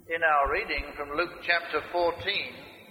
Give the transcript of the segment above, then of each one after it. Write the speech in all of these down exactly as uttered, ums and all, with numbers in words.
In our reading from Luke chapter fourteen,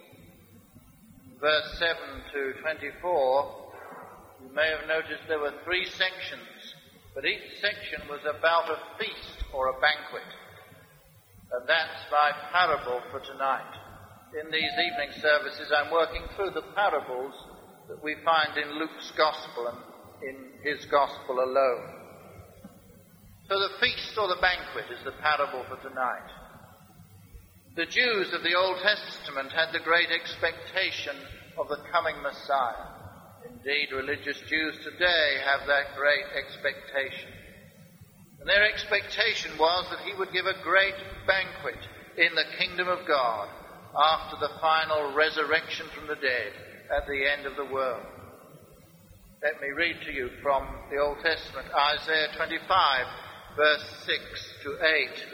verse seven to twenty-four, you may have noticed there were three sections, but each section was about a feast or a banquet. And that's my parable for tonight. In these evening services, I'm working through the parables that we find in Luke's Gospel and in his Gospel alone. So the feast or the banquet is the parable for tonight. The Jews of the Old Testament had the great expectation of the coming Messiah. Indeed, religious Jews today have that great expectation. And their expectation was that he would give a great banquet in the kingdom of God after the final resurrection from the dead at the end of the world. Let me read to you from the Old Testament, Isaiah twenty-five, verse six to eight.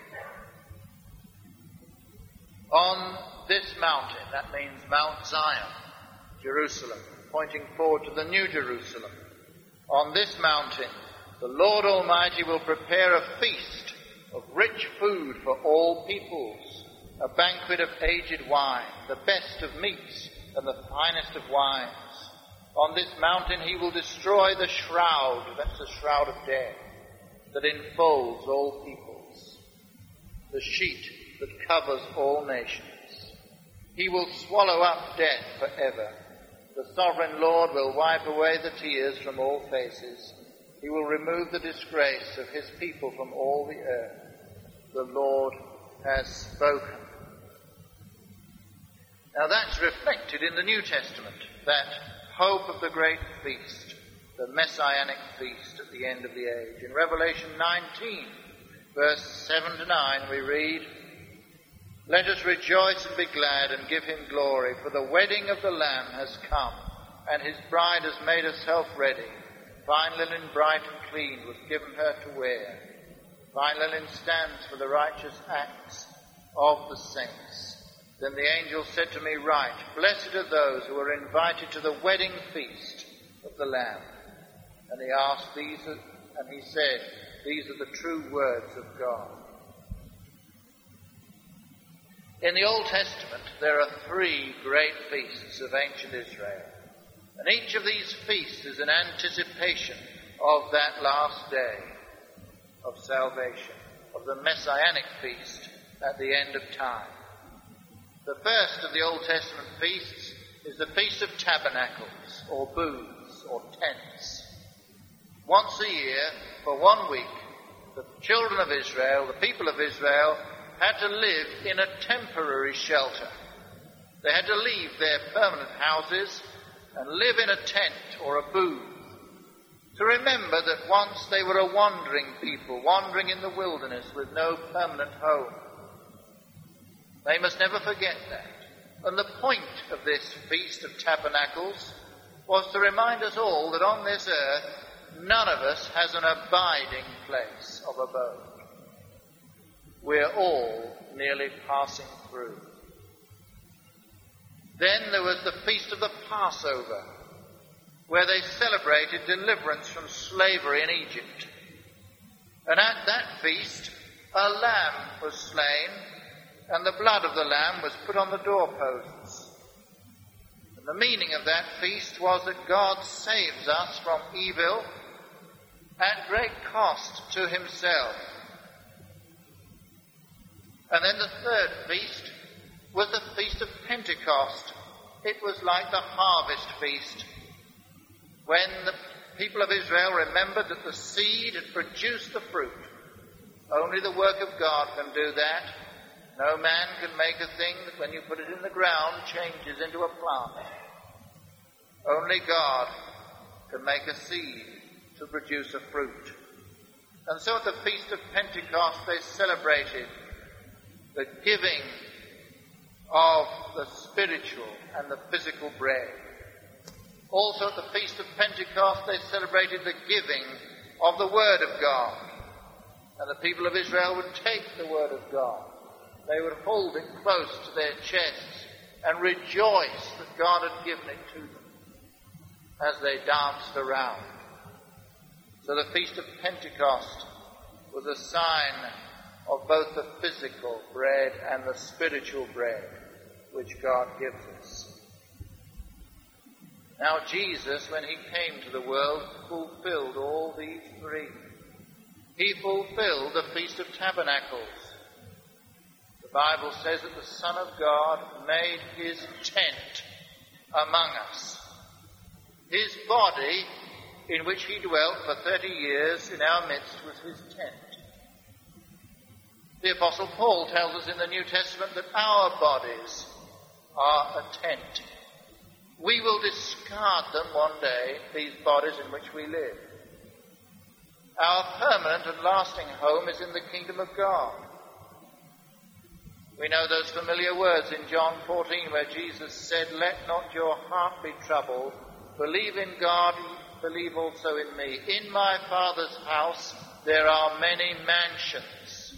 On this mountain, that means Mount Zion, Jerusalem, pointing forward to the New Jerusalem. On this mountain, the Lord Almighty will prepare a feast of rich food for all peoples, a banquet of aged wine, the best of meats and the finest of wines. On this mountain he will destroy the shroud, that's the shroud of death, that enfolds all peoples, the sheet that covers all nations. He will swallow up death forever. The sovereign Lord will wipe away the tears from all faces. He will remove the disgrace of his people from all the earth. The Lord has spoken. Now that's reflected in the New Testament, that hope of the great feast, the Messianic feast at the end of the age. In Revelation nineteen, verse seven to nine, we read, "Let us rejoice and be glad and give him glory, for the wedding of the Lamb has come, and his bride has made herself ready. Fine linen, bright and clean, was given her to wear. Fine linen stands for the righteous acts of the saints." Then the angel said to me, "Write, blessed are those who are invited to the wedding feast of the Lamb." And he asked these, and he said, "These are the true words of God." In the Old Testament, there are three great feasts of ancient Israel. And each of these feasts is an anticipation of that last day of salvation, of the Messianic feast at the end of time. The first of the Old Testament feasts is the Feast of Tabernacles, or booths, or tents. Once a year, for one week, the children of Israel, the people of Israel, had to live in a temporary shelter. They had to leave their permanent houses and live in a tent or a booth, to remember that once they were a wandering people, wandering in the wilderness with no permanent home. They must never forget that. And the point of this Feast of Tabernacles was to remind us all that on this earth, none of us has an abiding place of abode. We're all merely passing through. Then there was the Feast of the Passover, where they celebrated deliverance from slavery in Egypt. And at that feast, a lamb was slain, and the blood of the lamb was put on the doorposts. And the meaning of that feast was that God saves us from evil at great cost to himself. And then the third feast was the Feast of Pentecost. It was like the harvest feast, when the people of Israel remembered that the seed had produced the fruit. Only the work of God can do that. No man can make a thing that when you put it in the ground changes into a plant. Only God can make a seed to produce a fruit. And so at the Feast of Pentecost they celebrated the giving of the spiritual and the physical bread. Also at the Feast of Pentecost they celebrated the giving of the Word of God. And the people of Israel would take the Word of God. They would hold it close to their chests and rejoice that God had given it to them as they danced around. So the Feast of Pentecost was a sign of both the physical bread and the spiritual bread which God gives us. Now Jesus, when he came to the world, fulfilled all these three. He fulfilled the Feast of Tabernacles. The Bible says that the Son of God made his tent among us. His body, in which he dwelt for thirty years in our midst, was his tent. The Apostle Paul tells us in the New Testament that our bodies are a tent. We will discard them one day, these bodies in which we live. Our permanent and lasting home is in the kingdom of God. We know those familiar words in John fourteen where Jesus said, "Let not your heart be troubled. Believe in God, believe also in me. In my Father's house there are many mansions."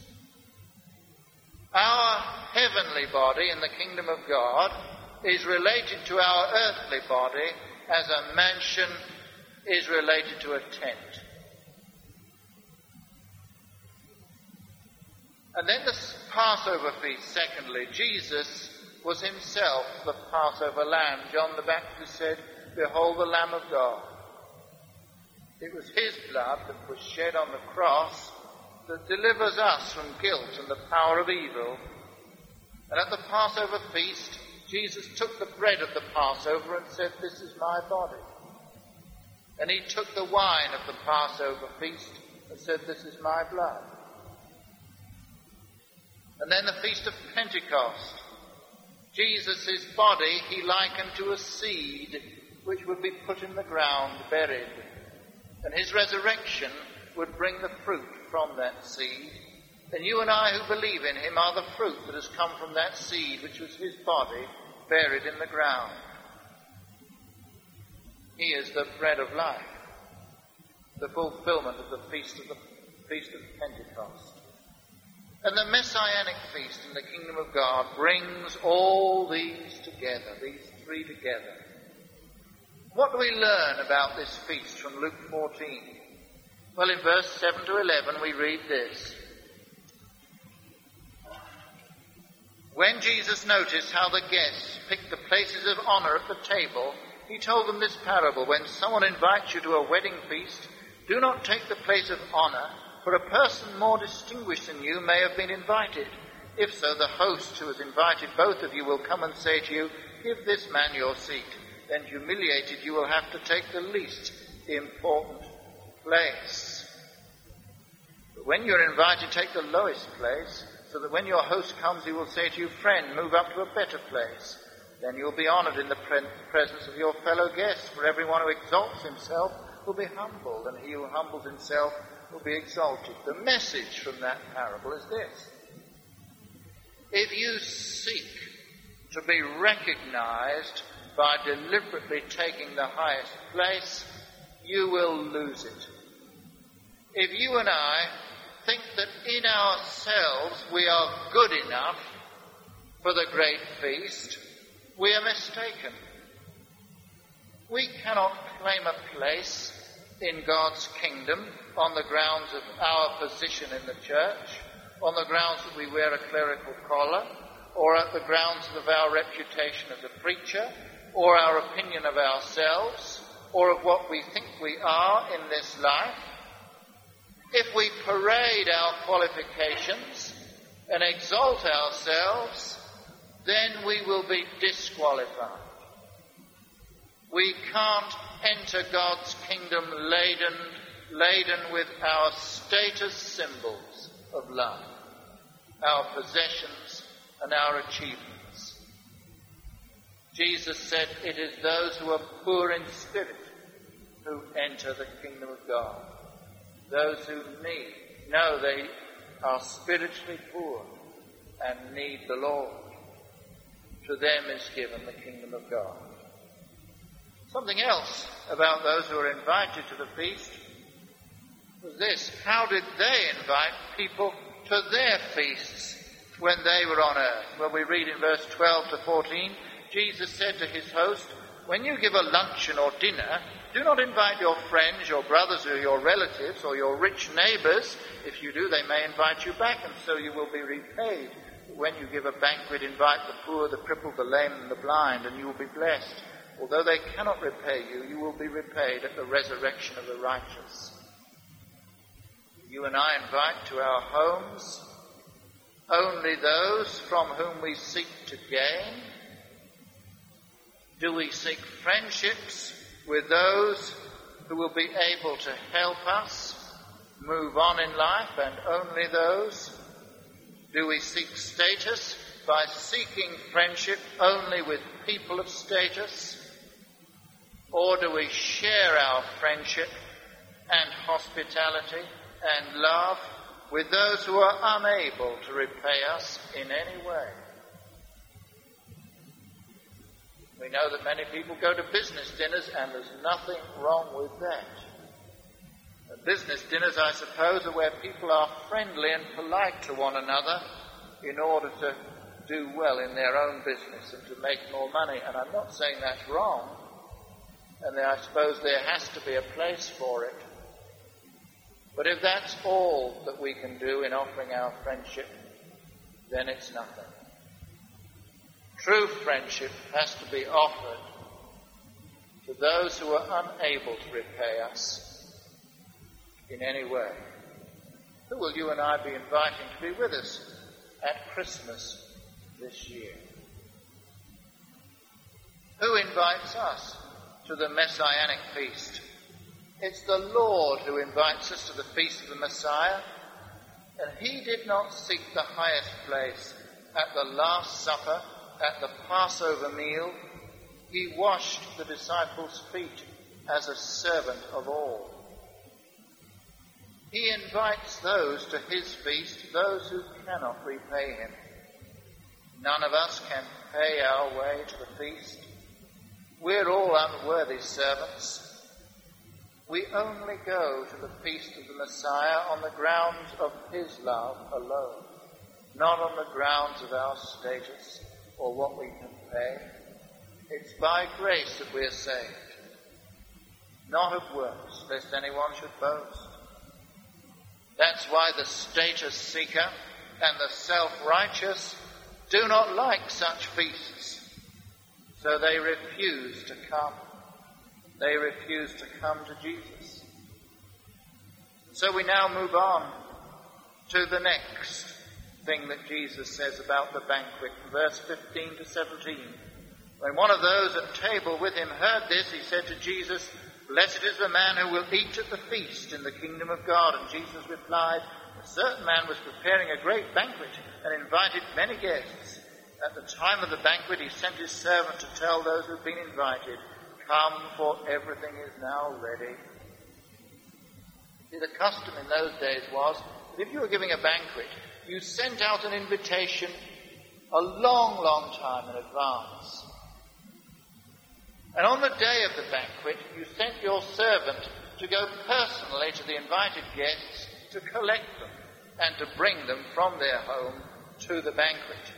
Our heavenly body in the kingdom of God is related to our earthly body as a mansion is related to a tent. And then the Passover feast, secondly, Jesus was himself the Passover lamb. John the Baptist said, "Behold the Lamb of God." It was his blood that was shed on the cross that delivers us from guilt and the power of evil. And at the Passover feast, Jesus took the bread of the Passover and said, "This is my body." And he took the wine of the Passover feast and said, "This is my blood." And then the Feast of Pentecost. Jesus' body he likened to a seed which would be put in the ground, buried. And his resurrection would bring the fruit from that seed. And you and I who believe in him are the fruit that has come from that seed, which was his body buried in the ground. He is the bread of life, the fulfillment of the feast of the Feast of Pentecost. And the Messianic feast in the kingdom of God brings all these together, these three together. What do we learn about this feast from Luke fourteen? Well, in verse seven to eleven we read this. When Jesus noticed how the guests picked the places of honor at the table, he told them this parable. When someone invites you to a wedding feast, do not take the place of honor, for a person more distinguished than you may have been invited. If so, the host who has invited both of you will come and say to you, "Give this man your seat." Then humiliated you will have to take the least important place. But when you're invited, take the lowest place, so that when your host comes, he will say to you, "Friend, move up to a better place." Then you'll be honored in the pre- presence of your fellow guests, for everyone who exalts himself will be humbled, and he who humbles himself will be exalted. The message from that parable is this. If you seek to be recognized by deliberately taking the highest place, you will lose it. If you and I think that in ourselves we are good enough for the great feast, we are mistaken. We cannot claim a place in God's kingdom on the grounds of our position in the church, on the grounds that we wear a clerical collar, or at the grounds of our reputation as a preacher, or our opinion of ourselves, or of what we think we are in this life. If we parade our qualifications and exalt ourselves, then we will be disqualified. We can't enter God's kingdom laden, laden with our status symbols of life, our possessions and our achievements. Jesus said, "It is those who are poor in spirit who enter the kingdom of God." Those who need, know they are spiritually poor and need the Lord. To them is given the kingdom of God. Something else about those who are invited to the feast was this. How did they invite people to their feasts when they were on earth? Well, we read in verse twelve to fourteen, Jesus said to his host, "When you give a luncheon or dinner, Do not invite your friends, your brothers, or your relatives, or your rich neighbors. If you do, they may invite you back, and so you will be repaid. When you give a banquet, invite the poor, the crippled, the lame, and the blind, and you will be blessed. Although they cannot repay you, you will be repaid at the resurrection of the righteous. You and I invite to our homes only those from whom we seek to gain. Do we seek friendships with those who will be able to help us move on in life, and only those? Do we seek status by seeking friendship only with people of status? Or do we share our friendship and hospitality and love with those who are unable to repay us in any way? We know that many people go to business dinners, and there's nothing wrong with that. Business dinners, I suppose, are where people are friendly and polite to one another in order to do well in their own business and to make more money. And I'm not saying that's wrong, and I suppose there has to be a place for it. But if that's all that we can do in offering our friendship, then it's nothing. True friendship has to be offered to those who are unable to repay us in any way. Who will you and I be inviting to be with us at Christmas this year? Who invites us to the Messianic feast? It's the Lord who invites us to the feast of the Messiah, and he did not seek the highest place at the Last Supper, at the Passover meal. He washed the disciples' feet as a servant of all. He invites those to his feast, those who cannot repay him. None of us can pay our way to the feast. We're all unworthy servants. We only go to the feast of the Messiah on the grounds of his love alone, not on the grounds of our status or what we can pay. It's by grace that we're saved, not of works, lest anyone should boast. That's why the status seeker and the self-righteous do not like such feasts, so they refuse to come. They refuse to come to Jesus. So we now move on to the next thing that Jesus says about the banquet, verse fifteen to seventeen. When one of those at table with him heard this, he said to Jesus, "Blessed is the man who will eat at the feast in the kingdom of God." And Jesus replied, "A certain man was preparing a great banquet and invited many guests. At the time of the banquet, he sent his servant to tell those who had been invited, 'Come, for everything is now ready.'" See, the custom in those days was that if you were giving a banquet, you sent out an invitation a long, long time in advance. And on the day of the banquet, you sent your servant to go personally to the invited guests to collect them and to bring them from their home to the banquet.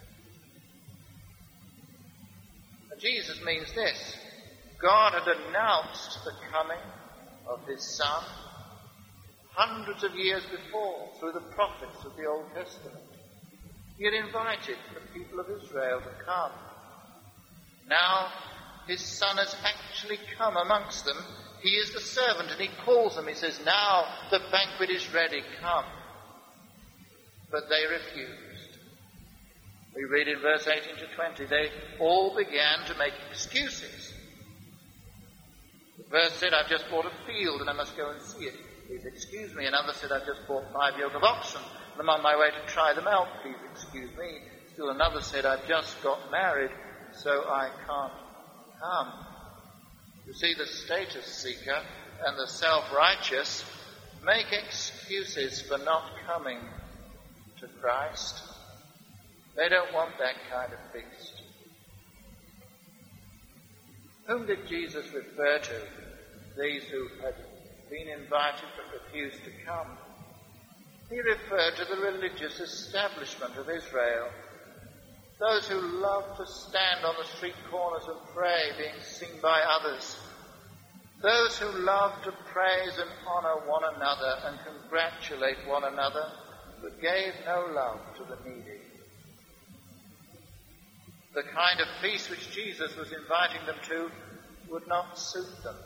And Jesus means this: God had announced the coming of his Son hundreds of years before through the prophets of the Old Testament. He had invited the people of Israel to come. Now his Son has actually come amongst them. He is the servant, and he calls them. He says, "Now the banquet is ready, come." But they refused. We read in verse eighteen to twenty, they all began to make excuses. The verse said, "I've just bought a field and I must go and see it. Please excuse me." Another said, "I've just bought five yoke of oxen and I'm on my way to try them out. Please excuse me." Still another said, "I've just got married, so I can't come." You see, the status seeker and the self-righteous make excuses for not coming to Christ. They don't want that kind of feast. Whom did Jesus refer to? These who had been invited but refused to come. He referred to the religious establishment of Israel. Those who love to stand on the street corners and pray, being seen by others. Those who love to praise and honour one another and congratulate one another, but gave no love to the needy. The kind of feast which Jesus was inviting them to would not suit them.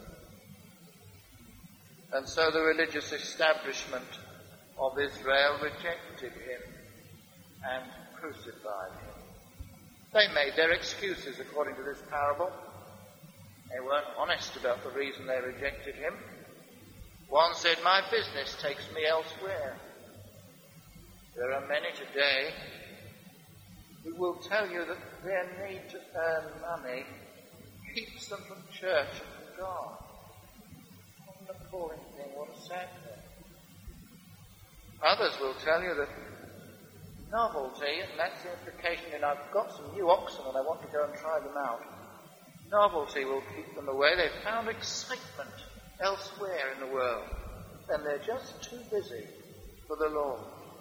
And so the religious establishment of Israel rejected him and crucified him. They made their excuses according to this parable. They weren't honest about the reason they rejected him. One said, "My business takes me elsewhere." There are many today who will tell you that their need to earn money keeps them from church and from God. What an appalling thing, what a sad thing. Others will tell you that novelty, and that's the implication, and I've got some new oxen and I want to go and try them out. Novelty will keep them away. They've found excitement elsewhere in the world, and they're just too busy for the Lord.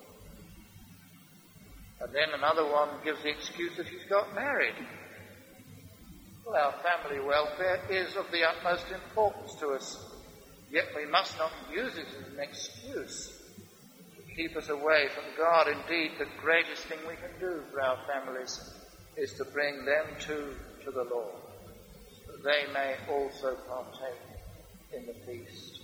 And then another one gives the excuse that he's got married. Well, our family welfare is of the utmost importance to us, yet we must not use it as an excuse to keep us away from God. Indeed, the greatest thing we can do for our families is to bring them to, to the Lord, so that they may also partake in the feast.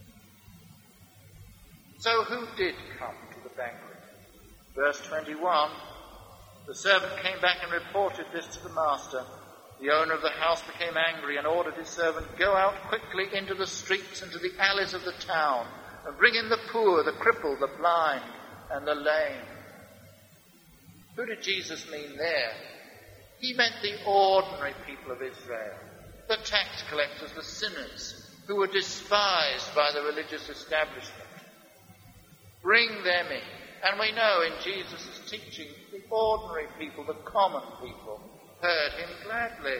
So who did come to the banquet? Verse twenty-one, the servant came back and reported this to the master. The owner of the house became angry and ordered his servant, "Go out quickly into the streets and to the alleys of the town, and bring in the poor, the crippled, the blind, and the lame." Who did Jesus mean there? He meant the ordinary people of Israel, the tax collectors, the sinners, who were despised by the religious establishment. Bring them in. And we know in Jesus' teaching, the ordinary people, the common people, heard him gladly.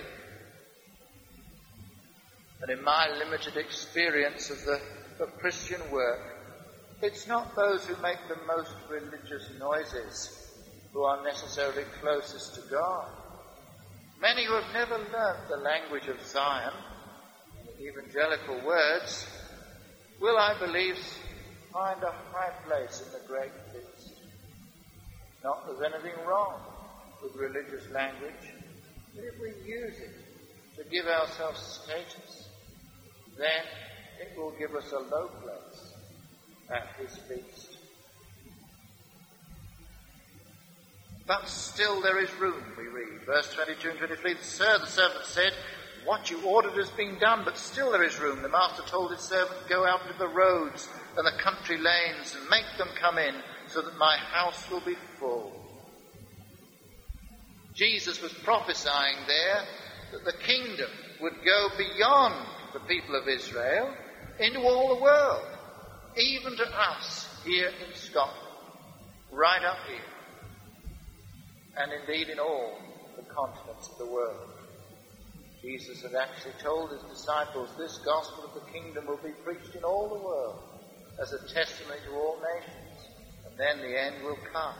And in my limited experience of the of Christian work, it's not those who make the most religious noises who are necessarily closest to God. Many who have never learnt the language of Zion, the evangelical words, will, I believe, find a high place in the great feast. Not that there's anything wrong with religious language, but if we use it to give ourselves status, then it will give us a low place at his feast. But still there is room, we read. Verse twenty-two and twenty-three, "Sir," the servant said, "what you ordered has been done, but still there is room." The master told his servant, "Go out into the roads and the country lanes and make them come in, so that my house will be full." Jesus was prophesying there that the kingdom would go beyond the people of Israel into all the world, even to us here in Scotland, right up here, and indeed in all the continents of the world. Jesus had actually told his disciples, this gospel of the kingdom will be preached in all the world as a testimony to all nations, and then the end will come.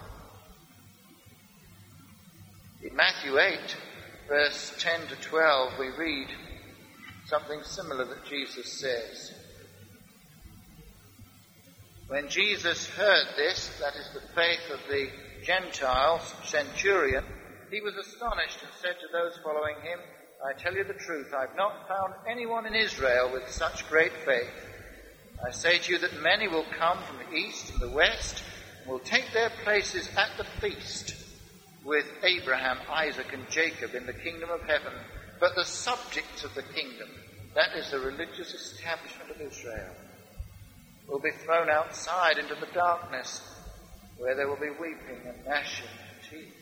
In Matthew eight, verse ten to twelve, we read something similar that Jesus says. When Jesus heard this, that is the faith of the Gentile centurion, he was astonished and said to those following him, "I tell you the truth, I've not found anyone in Israel with such great faith. I say to you that many will come from the east and the west and will take their places at the feast with Abraham, Isaac, and Jacob in the kingdom of heaven. But the subjects of the kingdom, that is the religious establishment of Israel, will be thrown outside into the darkness, where there will be weeping and gnashing of teeth."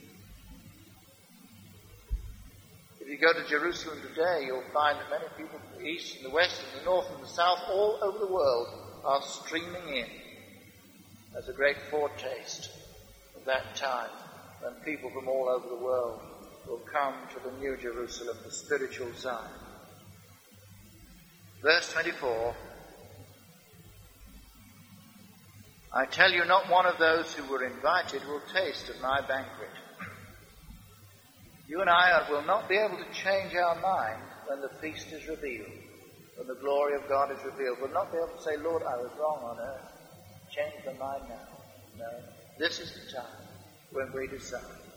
If you go to Jerusalem today, you'll find that many people from the east and the west and the north and the south, all over the world, are streaming in as a great foretaste of that time when people from all over the world will come to the New Jerusalem, the spiritual Zion. Verse twenty-four, "I tell you, not one of those who were invited will taste of my banquet." You and I will not be able to change our mind when the feast is revealed, when the glory of God is revealed, will not be able to say, Lord, I was wrong on earth. Change my mind now. No, this is the time when we decide.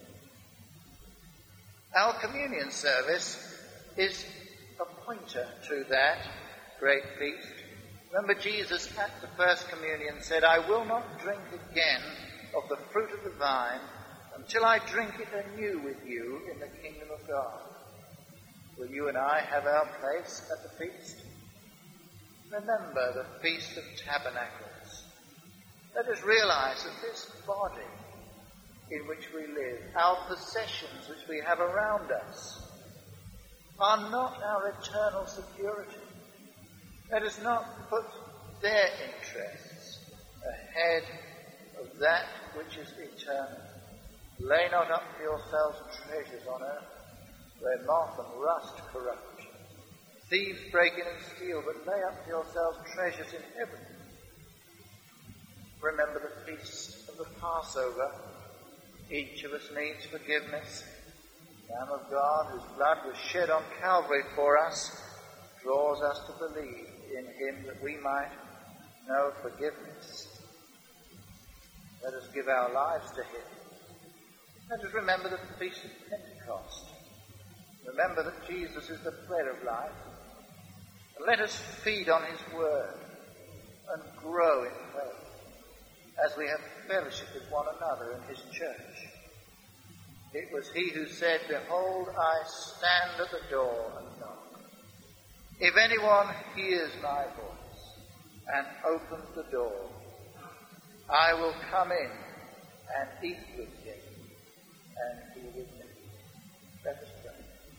Our communion service is a pointer to that great feast. Remember, Jesus at the first communion said, I will not drink again of the fruit of the vine until I drink it anew with you in the kingdom of God. Will you and I have our place at the feast? Remember the Feast of Tabernacles. Let us realize that this body in which we live, our possessions which we have around us, are not our eternal security. Let us not put their interests ahead of that which is eternal. Lay not up for yourselves treasures on earth, where moth and rust corrupt. Thieves break in and steal, but lay up for yourselves treasures in heaven. Remember the feast of the Passover. Each of us needs forgiveness. The Lamb of God, whose blood was shed on Calvary for us, draws us to believe in him that we might know forgiveness. Let us give our lives to him. Let us remember the Feast of Pentecost. Remember that Jesus is the bread of life. And let us feed on his word and grow in faith as we have fellowship with one another in his church. It was he who said, Behold, I stand at the door and knock. If anyone hears my voice and opens the door, I will come in and eat with him and he with me. Let us pray.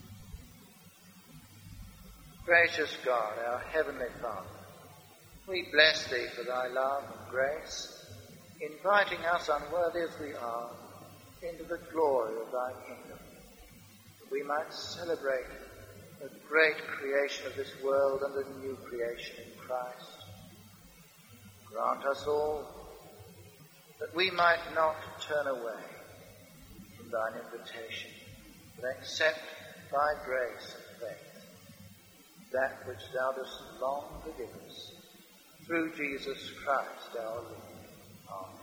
Gracious God, our heavenly Father, we bless thee for thy love and grace, inviting us, unworthy as we are, into the glory of thy kingdom, that we might celebrate the great creation of this world and the new creation in Christ. Grant us all that we might not turn away from thine invitation, but accept by grace and faith that which thou dost long to give us, through Jesus Christ our Lord. Amen.